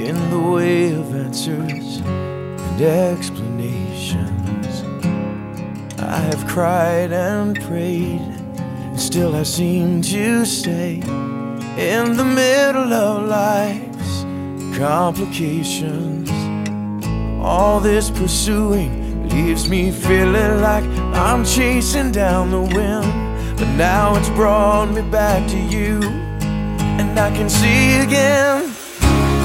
in the way of answers and explanations. I have cried and prayed, and still I seem to stay in the middle of life's complications. All this pursuing leaves me feeling like I'm chasing down the wind, but now it's brought me back to you, and I can see again